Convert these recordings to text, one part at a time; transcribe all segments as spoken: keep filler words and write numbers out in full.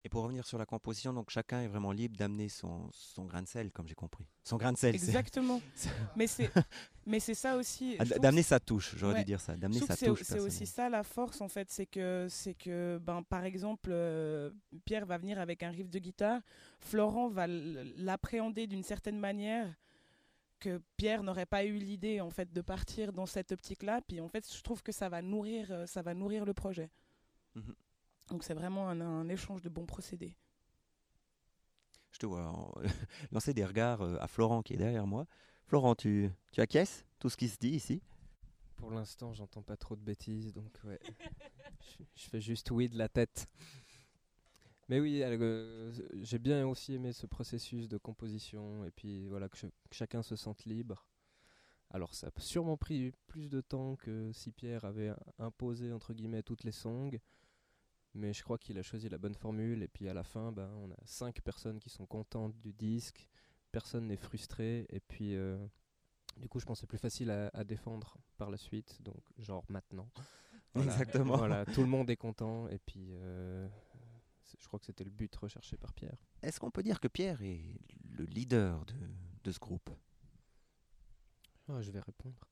pour revenir sur la composition, donc chacun est vraiment libre d'amener son, son grain de sel, comme j'ai compris. Son grain de sel, exactement. C'est... mais, c'est... mais c'est ça aussi. Ah, d'amener sa touche, j'aurais ouais. dû dire ça. D'amener sa c'est, touche. C'est aussi ça la force, en fait. C'est que, c'est que ben, par exemple, euh, Pierre va venir avec un riff de guitare. Florent va l'appréhender d'une certaine manière que Pierre n'aurait pas eu l'idée, en fait, de partir dans cette optique-là. Puis, en fait, je trouve que ça va nourrir, ça va nourrir le projet. Mm-hmm. Donc c'est vraiment un, un échange de bons procédés. Je te vois euh, lancer des regards euh, à Florent qui est derrière moi. Florent, tu, tu acquiesces tout ce qui se dit ici? Pour l'instant, j'entends pas trop de bêtises, donc ouais. je, je fais juste oui de la tête. Mais oui, euh, j'ai bien aussi aimé ce processus de composition et puis voilà que, je, que chacun se sente libre. Alors ça a sûrement pris plus de temps que si Pierre avait imposé entre guillemets toutes les songs. Mais je crois qu'il a choisi la bonne formule. Et puis à la fin, ben, on a cinq personnes qui sont contentes du disque. Personne n'est frustré. Et puis, euh, du coup, je pense que c'est plus facile à, à défendre par la suite. Donc, genre maintenant. Voilà. Exactement. Voilà, tout le monde est content. Et puis, euh, je crois que c'était le but recherché par Pierre. Est-ce qu'on peut dire que Pierre est le leader de, de ce groupe? Oh, je vais répondre.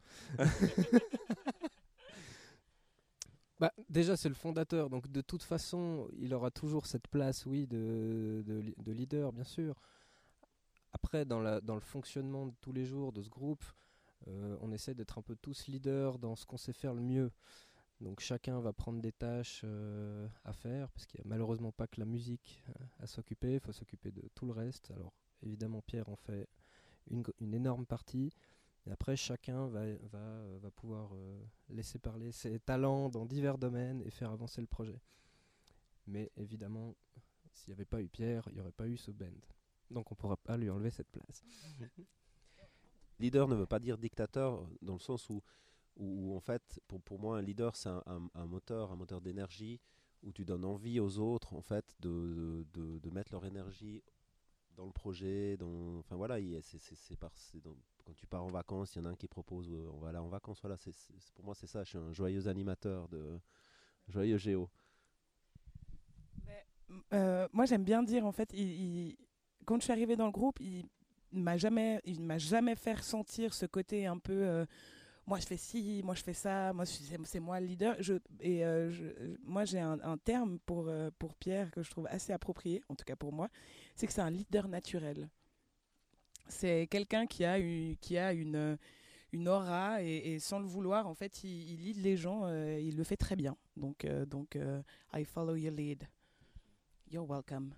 Bah, déjà, c'est le fondateur, donc de toute façon, il aura toujours cette place, oui, de, de, de leader, bien sûr. Après, dans, la, dans le fonctionnement de tous les jours de ce groupe, euh, on essaie d'être un peu tous leaders dans ce qu'on sait faire le mieux. Donc chacun va prendre des tâches euh, à faire, parce qu'il n'y a malheureusement pas que la musique euh, à s'occuper, il faut s'occuper de tout le reste. Alors évidemment, Pierre en fait une, une énorme partie. Et après, chacun va, va, va pouvoir euh, laisser parler ses talents dans divers domaines et faire avancer le projet. Mais évidemment, s'il n'y avait pas eu Pierre, il n'y aurait pas eu ce band. Donc on ne pourra pas lui enlever cette place. Leader ne veut pas dire dictateur, dans le sens où, où en fait, pour, pour moi, un leader, c'est un, un, un moteur, un moteur d'énergie, où tu donnes envie aux autres, en fait, de, de, de mettre leur énergie dans le projet. Dans, enfin voilà, c'est, c'est, c'est par, c'est dans, quand tu pars en vacances, il y en a un qui propose euh, on va aller en vacances. Voilà, c'est, c'est, pour moi, c'est ça. Je suis un joyeux animateur, de joyeux géo. Mais, euh, moi, j'aime bien dire, en fait, il, il, quand je suis arrivée dans le groupe, il ne m'a jamais, il m'a jamais fait ressentir ce côté un peu... Euh, moi, je fais ci, moi, je fais ça, moi, c'est, c'est moi le leader. Je, et euh, je, moi, j'ai un, un terme pour, euh, pour Pierre que je trouve assez approprié, en tout cas pour moi, c'est que c'est un leader naturel. C'est quelqu'un qui a, eu, qui a une, une aura et, et sans le vouloir, en fait, il, il lead les gens, euh, il le fait très bien. Donc, euh, donc euh, I follow your lead. You're welcome.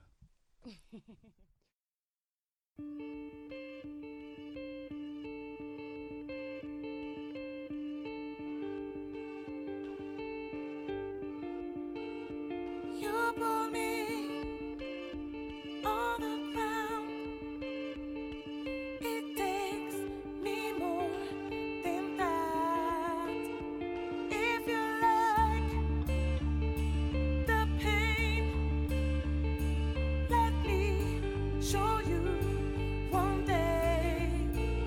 You pull me on the ground. It takes me more than that. If you like the pain, let me show you one day.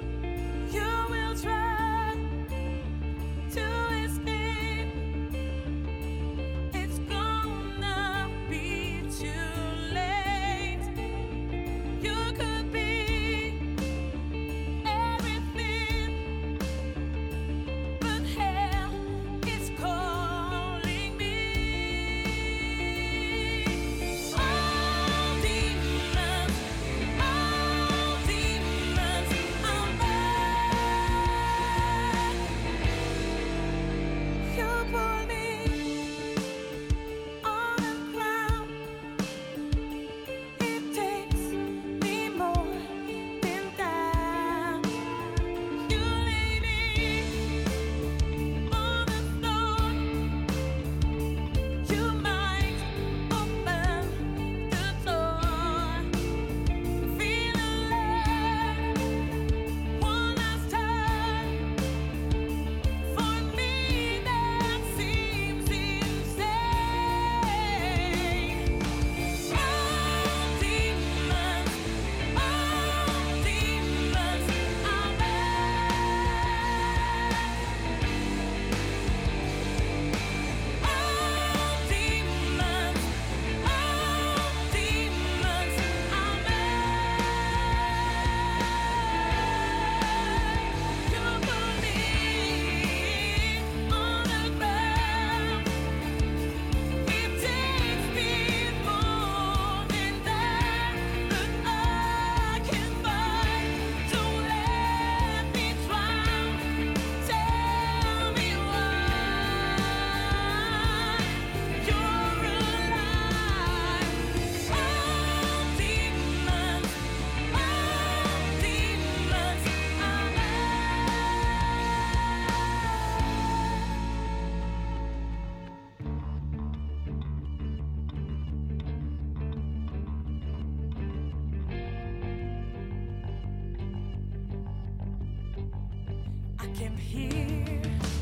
can hear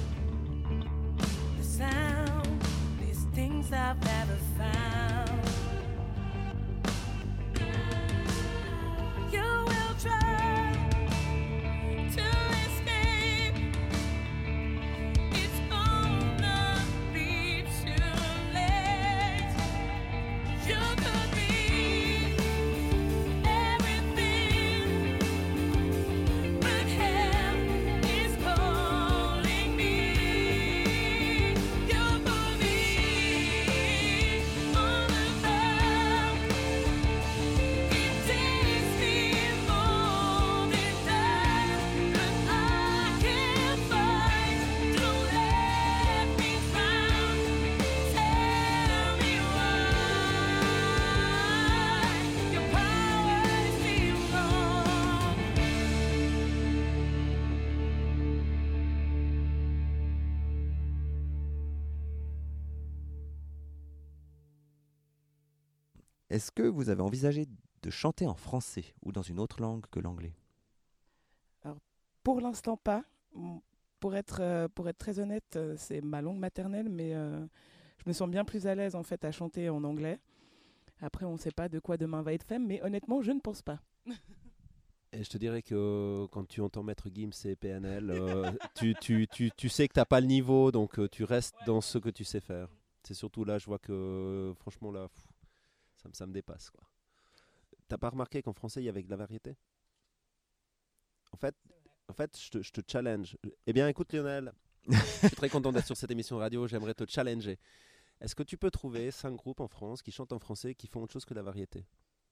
the sound, these things I've never found. You will try to escape. It's gonna be too late. You could be everything, but hell is calling me. You believe on the ground. It takes me more than that, but I can't fight. Don't let me drown. Tell me why your powers feel wrong. Est-ce que vous avez envisagé de chanter en français ou dans une autre langue que l'anglais? Pour l'instant, pas. Mm, Pour être, euh, pour être très honnête, euh, c'est ma langue maternelle, mais euh, je me sens bien plus à l'aise en fait à chanter en anglais. Après, on ne sait pas de quoi demain va être fait, mais honnêtement, je ne pense pas. Et je te dirais que quand tu entends Maître Gims et P N L, euh, tu, tu, tu, tu sais que tu n'as pas le niveau, donc euh, tu restes dans ce que tu sais faire. C'est surtout là, je vois que euh, franchement, là, pff, ça, me- ça me dépasse, quoi. T'as pas remarqué qu'en français, il y avait de la variété? En fait, en fait je, te, je te challenge. Eh bien, écoute Lionel, je suis très content d'être sur cette émission radio, j'aimerais te challenger. Est-ce que tu peux trouver cinq groupes en France qui chantent en français qui font autre chose que la variété?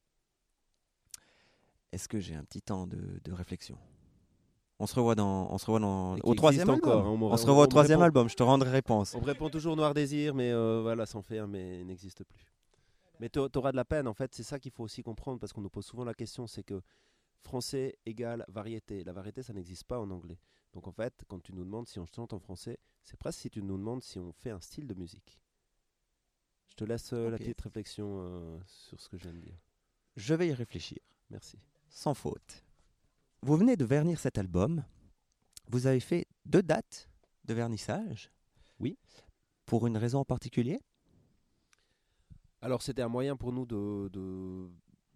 Est-ce que j'ai un petit temps de, de réflexion? On se revoit dans, on se revoit dans, Et qui au troisième existe encore, album. hein, on me- on se on- revoit on au me troisième répond- album. Je te rendrai réponse. On me répond toujours Noir Désir, mais euh, voilà, sans faire, mais il n'existe plus. Mais tu auras de la peine, en fait, c'est ça qu'il faut aussi comprendre, parce qu'on nous pose souvent la question, c'est que français égale variété. La variété, ça n'existe pas en anglais. Donc en fait, quand tu nous demandes si on chante en français, c'est presque si tu nous demandes si on fait un style de musique. Je te laisse euh, la Ok. petite réflexion euh, sur ce que je viens de dire. Je vais y réfléchir. Merci. Sans faute. Vous venez de vernir cet album. Vous avez fait deux dates de vernissage. Oui. Pour une raison en particulier? Alors c'était un moyen pour nous de, de,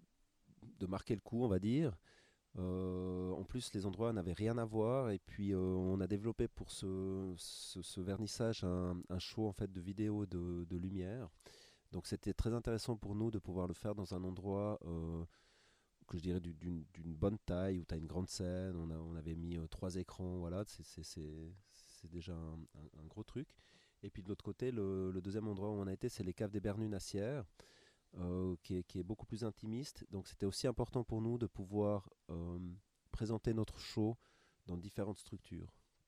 de marquer le coup, on va dire. Euh, en plus, les endroits n'avaient rien à voir. Et puis, euh, on a développé pour ce, ce, ce vernissage un, un show en fait, de vidéo de, de lumière. Donc c'était très intéressant pour nous de pouvoir le faire dans un endroit euh, que je dirais du- d'une d'une bonne taille, où tu as une grande scène. On, a, on avait mis euh, trois écrans, voilà, c'est- c'est c'est- c'est déjà un, un- un gros truc. Et puis de l'autre côté, le, le deuxième endroit où on a été, c'est les caves des Bernues-Nassières, euh, qui, est, qui est beaucoup plus intimiste. Donc c'était aussi important pour nous de pouvoir euh, présenter notre show dans différentes structures.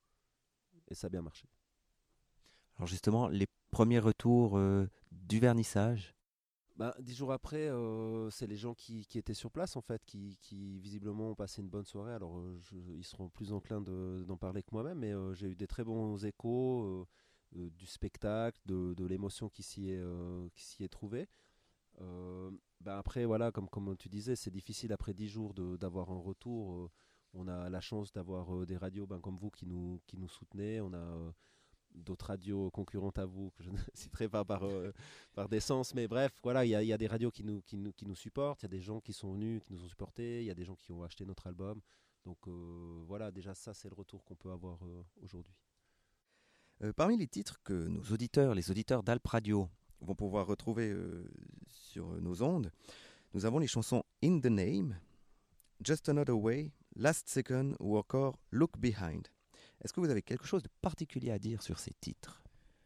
Et ça a bien marché. Alors justement, les premiers retours euh, du vernissage. Ben, dix jours après, euh, c'est les gens qui, qui étaient sur place en fait, qui, qui visiblement ont passé une bonne soirée. Alors euh, je- ils seront plus enclins de- d'en parler que moi-même, mais euh, j'ai eu des très bons échos euh, euh, du spectacle, de, de l'émotion qui s'y est, euh, qui s'y est trouvée. Euh, ben après, voilà, comme, comme tu disais, c'est difficile après dix jours de- d'avoir un retour. Euh, on a la chance d'avoir euh, des radios ben, comme vous qui nous, qui nous soutenaient. On a euh, d'autres radios concurrentes à vous, que je ne citerai pas par, euh, par décence, mais bref, voilà, il y, a- il y a des radios qui nous, qui, nous, qui nous supportent, il y a des gens qui sont venus, qui nous ont supportés, il y a des gens qui ont acheté notre album. Donc euh, voilà, déjà ça, c'est le retour qu'on peut avoir euh, aujourd'hui. Euh, parmi les titres que nos auditeurs, les auditeurs d'Alp Radio, vont pouvoir retrouver euh, sur euh, nos ondes, nous avons les chansons In the Name, Just Another Way, Last Second ou encore Look Behind. Est-ce que vous avez quelque chose de particulier à dire sur ces titres?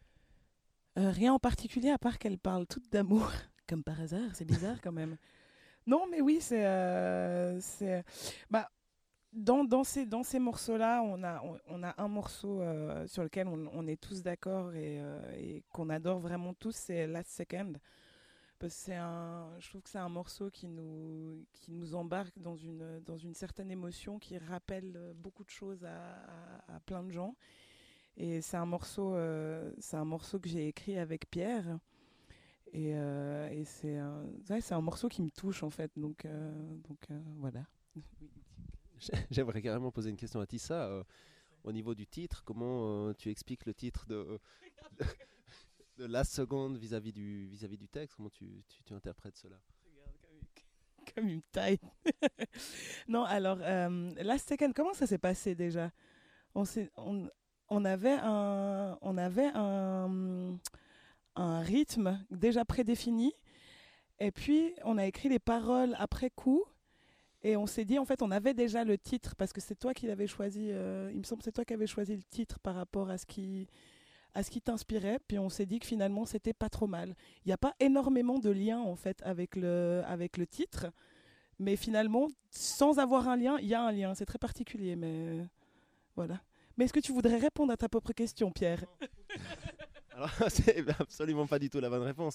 Euh, rien en particulier, à part qu'elles parlent toutes d'amour, comme par hasard, c'est bizarre quand même. Non, mais oui, c'est... euh, c'est- bah, dans, dans ces, dans ces morceaux-là, on a, on, on a un morceau euh, sur lequel on, on est tous d'accord et, euh, et qu'on adore vraiment tous, c'est Last Second. Parce que c'est un, je trouve que c'est un morceau qui nous, qui nous embarque dans une, dans une certaine émotion, qui rappelle euh, beaucoup de choses à, à, à plein de gens. Et c'est un morceau, euh, c'est un morceau que j'ai écrit avec Pierre. Et, euh, et c'est, un, ouais, c'est un morceau qui me touche en fait. Donc, euh, donc euh, voilà. J'aimerais carrément poser une question à Tissa. Euh, au niveau du titre, comment euh, tu expliques le titre de, de, de Last Second vis-à-vis du, vis-à-vis du texte? Comment tu, tu, tu interprètes cela? Comme une taille. Non, alors, euh, Last Second, comment ça s'est passé déjà? on, s'est, on, on avait un, on avait un, un rythme déjà prédéfini, et puis on a écrit les paroles après coup, et on s'est dit, en fait, on avait déjà le titre, parce que c'est toi qui l'avais choisi, euh, il me semble que c'est toi qui avais choisi le titre par rapport à ce qui... à ce qui t'inspirait, puis on s'est dit que finalement c'était pas trop mal. Il n'y a pas énormément de liens en fait avec le, avec le titre, mais finalement, sans avoir un lien, il y a un lien, c'est très particulier, mais euh, voilà. Mais est-ce que tu voudrais répondre à ta propre question, Pierre? Alors, c'est absolument pas du tout la bonne réponse.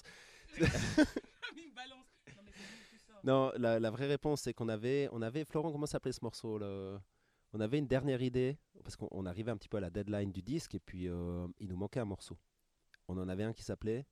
Non, la, la vraie réponse, c'est qu'on avait, on avait, Florent, comment s'appelait ce morceau là? On avait une dernière idée, parce qu'on on arrivait un petit peu à la deadline du disque, et puis euh, il nous manquait un morceau. On en avait un qui s'appelait...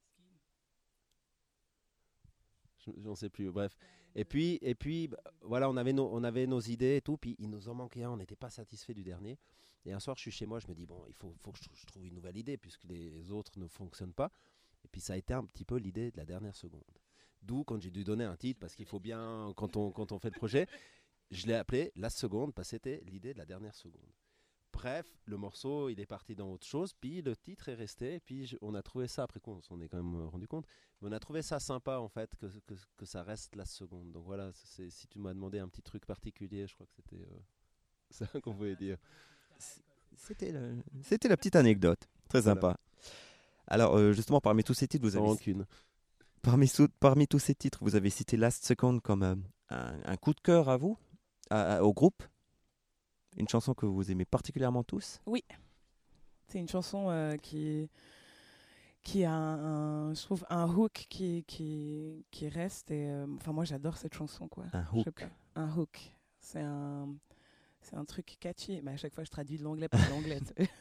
Je n'en sais plus, bref. Et puis, et puis bah, voilà, on avait, nos, on avait nos idées et tout, puis il nous en manquait un, on n'était pas satisfait du dernier. Et un soir, je suis chez moi, je me dis, bon, il faut, faut que je, je trouve une nouvelle idée, puisque les autres ne fonctionnent pas. Et puis ça a été un petit peu l'idée de la dernière seconde. D'où, quand j'ai dû donner un titre, parce qu'il faut bien, quand on, quand on fait le projet... Je l'ai appelé La Seconde parce que c'était l'idée de la dernière seconde. Bref, le morceau, il est parti dans autre chose, puis le titre est resté, puis je, on a trouvé ça, après coup, on s'en est quand même rendu compte, mais on a trouvé ça sympa, en fait, que, que, que ça reste La Seconde. Donc voilà, c'est, si tu m'as demandé un petit truc particulier, je crois que c'était euh, ça qu'on voulait dire. C'était, le, c'était la petite anecdote, très Voilà. sympa. Alors, euh, justement, parmi tous ces titres, vous Sans avez... rancune. Parmi, sou- parmi tous ces titres, vous avez cité Last Second comme euh, un, un coup de cœur à vous, à- à- au groupe. Une chanson que vous aimez particulièrement tous. C'est une chanson euh, qui, qui a un, un- je trouve, un hook qui, qui, qui reste. Et, euh, enfin, moi, j'adore cette chanson, quoi. Un Je sais hook. pas. Un hook. C'est un, c'est un truc catchy. Mais à chaque fois, je traduis de l'anglais par l'anglais.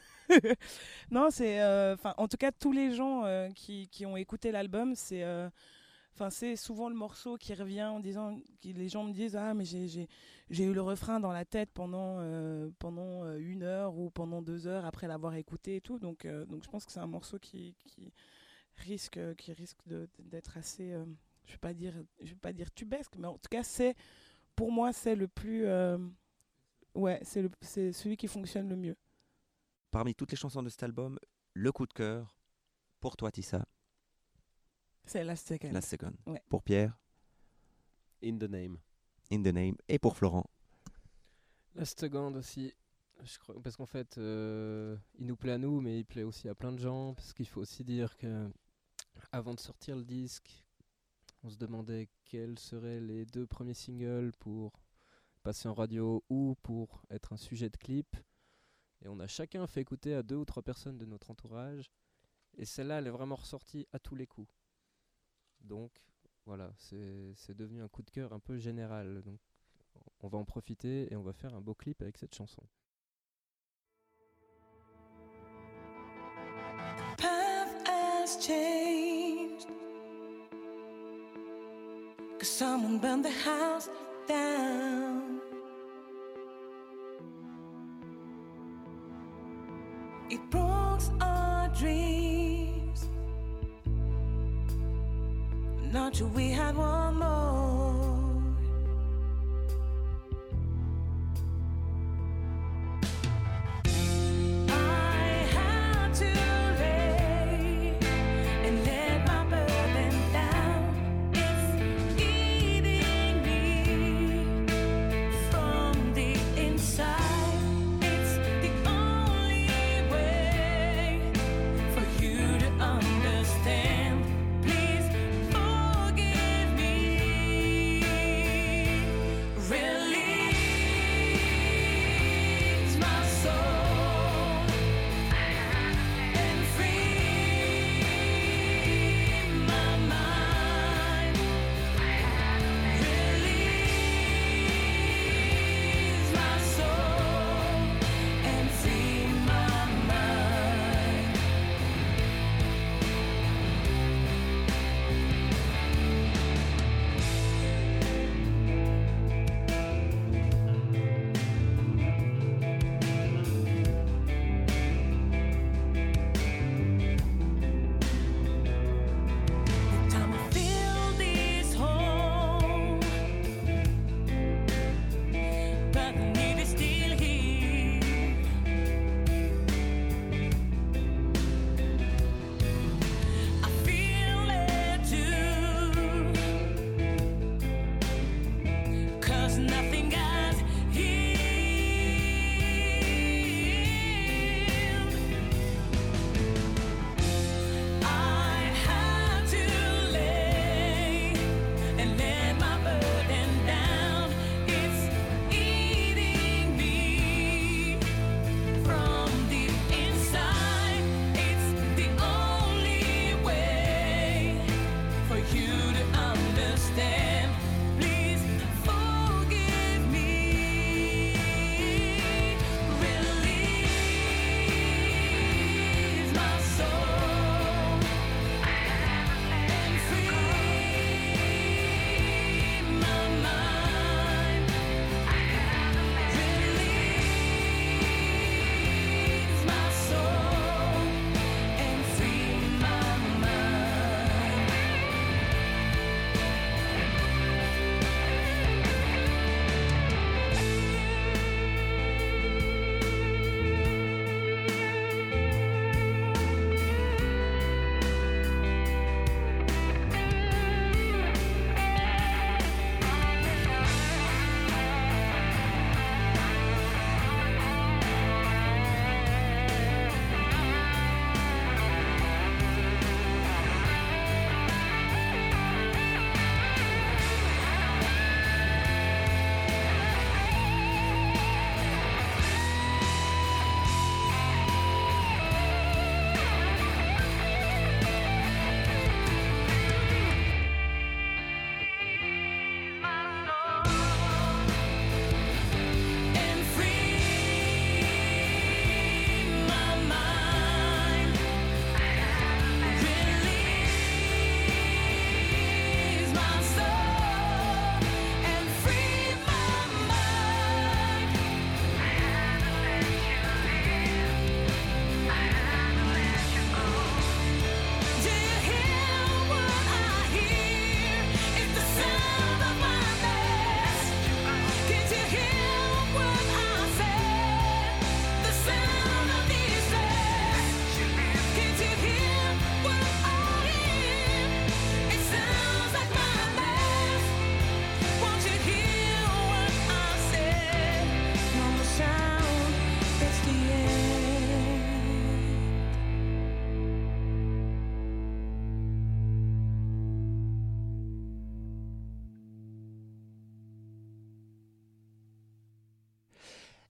Non, c'est... euh, enfin, en tout cas, tous les gens euh, qui, qui ont écouté l'album, c'est... euh, Enfin, c'est souvent le morceau qui revient en disant, qui, les gens me disent, ah mais j'ai, j'ai, j'ai eu le refrain dans la tête pendant, euh, pendant euh, une heure ou pendant deux heures après l'avoir écouté et tout. Donc, euh, donc je pense que c'est un morceau qui, qui risque, qui risque de, d'être assez, euh, je vais pas dire, je vais pas dire tubesque, mais en tout cas c'est, pour moi c'est le plus, euh, ouais, c'est, le, c'est celui qui fonctionne le mieux. Parmi toutes les chansons de cet album, le coup de cœur, pour toi, Tissa, C'est Last Second. Last Second. Ouais. Pour Pierre, In the Name. In the Name. Et pour Florent, Last Second aussi, je crois, parce qu'en fait, euh, il nous plaît à nous, mais il plaît aussi à plein de gens, parce qu'il faut aussi dire que avant de sortir le disque, on se demandait quels seraient les deux premiers singles pour passer en radio ou pour être un sujet de clip. Et on a chacun fait écouter à deux ou trois personnes de notre entourage, et celle-là, elle est vraiment ressortie à tous les coups. Donc voilà, c'est, c'est devenu un coup de cœur un peu général. Donc on va en profiter et on va faire un beau clip avec cette chanson. Path has changed, 'cause someone burned the house down. It broke our dreams. Not sure we had one more. I had to lay and let my burden down. It's eating me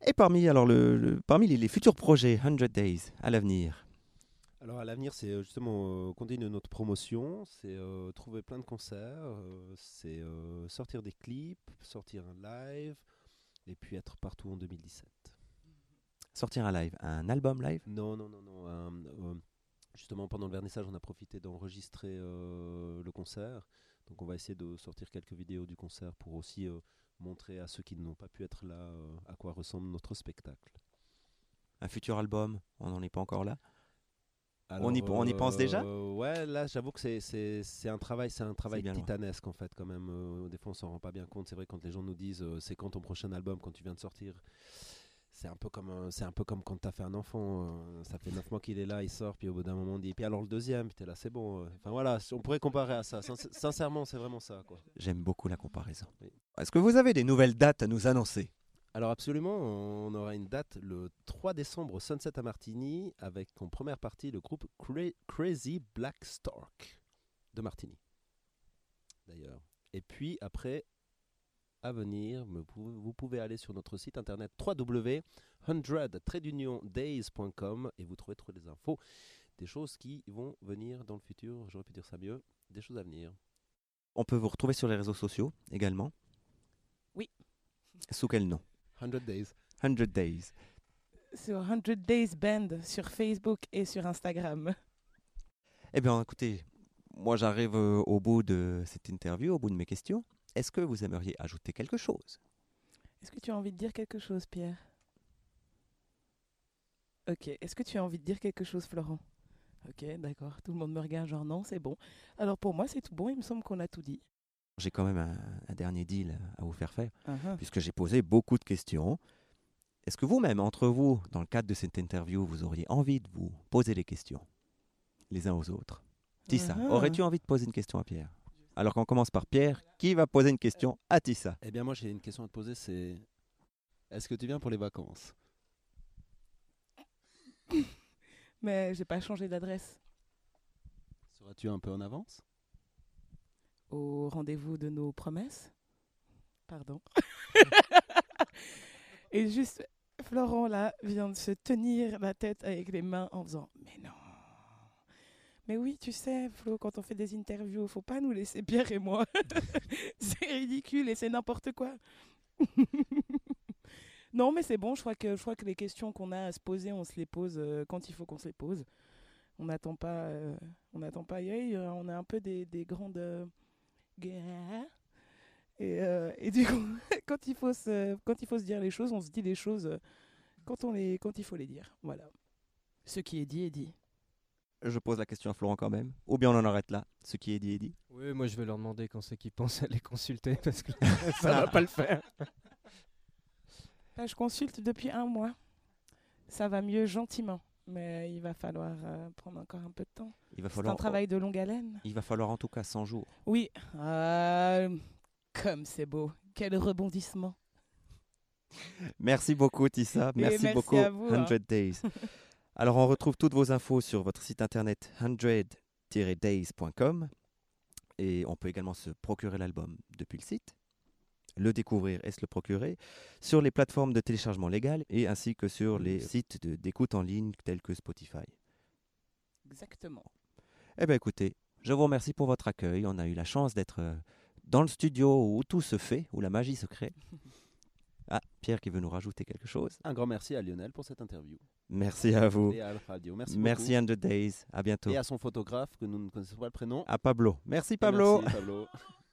Et parmi, alors, le, le- parmi les, les futurs projets cent Days à l'avenir, Alors à l'avenir, c'est euh, justement euh, continuer notre promotion, c'est euh, trouver plein de concerts, euh, c'est euh, sortir des clips, sortir un live, et puis être partout en deux mille dix-sept. sortir un live, un album live. Non, non, non, non. un, euh, justement, pendant le vernissage, on a profité d'enregistrer euh, le concert. Donc on va essayer de sortir quelques vidéos du concert pour aussi euh, montrer à ceux qui n'ont pas pu être là euh, à quoi ressemble notre spectacle. Un futur album, on n'en est pas encore là. Alors, On y- on y pense déjà euh, Ouais, là, j'avoue que c'est, c'est, c'est un travail, c'est un travail bien loin. titanesque en fait, quand même. Euh, des fois, on s'en rend pas bien compte. C'est vrai quand les gens nous disent, euh, c'est quand ton prochain album, quand tu viens de sortir. C'est un peu comme, euh, c'est un peu comme quand t'as fait un enfant. euh, ça fait neuf mois qu'il est là, il sort, puis au bout d'un moment, on dit, et puis alors le deuxième, puis t'es là, c'est bon. euh. Enfin voilà, on pourrait comparer à ça. Sin- sincèrement, c'est vraiment ça, quoi. J'aime beaucoup la comparaison. Oui. Est-ce que vous avez des nouvelles dates à nous annoncer? Alors absolument, on aura une date le trois décembre au Sunset à Martigny avec en première partie le groupe Cra- Crazy Black Stork de Martigny. D'ailleurs. Et puis après, à venir, me pou- vous pouvez aller sur notre site internet w w w point cent days point com et vous trouverez toutes les infos, des choses qui vont venir dans le futur, j'aurais pu dire ça mieux, des choses à venir. On peut vous retrouver sur les réseaux sociaux également. Oui. Sous quel nom? cent Days. cent Days. Sur cent Days Band sur Facebook et sur Instagram. Eh bien, écoutez, moi j'arrive euh, au bout de cette interview, au bout de mes questions. Est-ce que vous aimeriez ajouter quelque chose? Est-ce que tu as envie de dire quelque chose, Pierre? Ok. Est-ce que tu as envie de dire quelque chose, Florent? Ok, d'accord. Tout le monde me regarde, genre non, c'est bon. Alors pour moi, c'est tout bon. Il me semble qu'on a tout dit. J'ai quand même un, un dernier deal à vous faire faire, Uh-huh. puisque j'ai posé beaucoup de questions. Est-ce que vous-même, entre vous, dans le cadre de cette interview, vous auriez envie de vous poser des questions les uns aux autres? Tissa, Uh-huh. aurais-tu envie de poser une question à Pierre? Alors qu'on commence par Pierre, qui va poser une question à Tissa? Eh bien moi j'ai une question à te poser, c'est est-ce que tu viens pour les vacances? Mais j'ai pas changé d'adresse. Seras-tu un peu en avance? Au rendez-vous de nos promesses. Pardon. Et juste, Florent, là, vient de se tenir la tête avec les mains en faisant « Mais non !» Mais oui, tu sais, Flo, quand on fait des interviews, faut pas nous laisser Pierre et moi. C'est ridicule et c'est n'importe quoi. Non, mais c'est bon, je crois que, je crois que les questions qu'on a à se poser, on se les pose euh, quand il faut qu'on se les pose. On n'attend pas, euh, on n'attend pas, hey, euh, on est un peu des, des grandes... euh, gars. Et, euh, et du coup, quand il, faut se, quand il faut se dire les choses, on se dit les choses euh, quand, on les, quand il faut les dire. Voilà. Ce qui est dit est dit. Je pose la question à Florent quand même. Ou bien on en arrête là. Ce qui est dit est dit. Oui, moi je vais leur demander quand c'est qu'ils pensent à les consulter parce que ça va pas le faire. Là, je consulte depuis un mois. Ça va mieux gentiment. Mais il va falloir euh, prendre encore un peu de temps. Il va C'est falloir, un travail de longue haleine. il va falloir en tout cas cent jours. Oui. Euh, comme c'est beau. Quel rebondissement. Merci beaucoup Tissa. Et Merci, merci beaucoup à vous, hein. cent Days. Alors on retrouve toutes vos infos sur votre site internet cent days point com et on peut également se procurer l'album depuis le site, le découvrir et se le procurer sur les plateformes de téléchargement légal et ainsi que sur les sites de- d'écoute en ligne tels que Spotify. Exactement. Eh bien écoutez, je vous remercie pour votre accueil. On a eu la chance d'être euh, dans le studio où tout se fait, où la magie se crée. Ah, Pierre qui veut nous rajouter quelque chose. Un grand merci à Lionel pour cette interview. Merci à vous. Et à Alpha Radio. Merci, Merci beaucoup. cent Days. À bientôt. Et à son photographe que nous ne connaissons pas le prénom. À Pablo. Merci Et Pablo. Merci Pablo.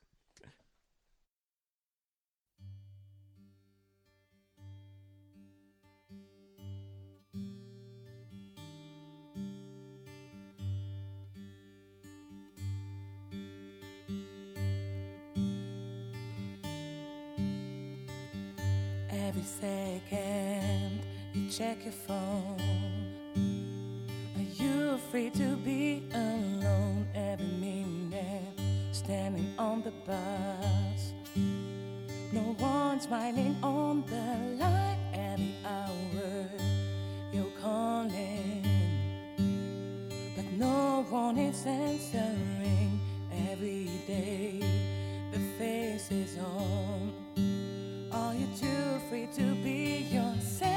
Every second you check your phone. Are you afraid to be alone? Every minute standing on the bus. No one smiling on the line. Every hour you're calling, but no one is answering. Every day the face is on. Are you too afraid to be yourself?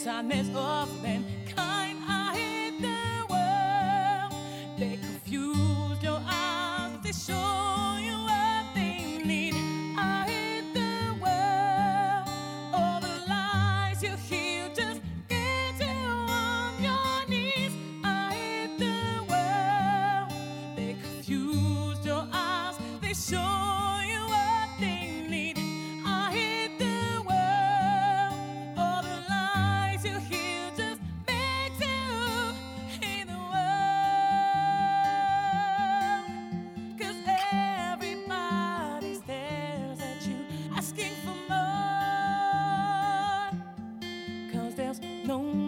sadness of mankind. I hate the world. They confuse your eyes. They show you what they need. I hate the world. All the lies you hear just get you on your knees. I hate the world. They confuse your eyes. They show you what they need. I hate the world. All the lies you hear just makes you hate the world. 'Cause everybody stares at you, asking for more. 'Cause there's no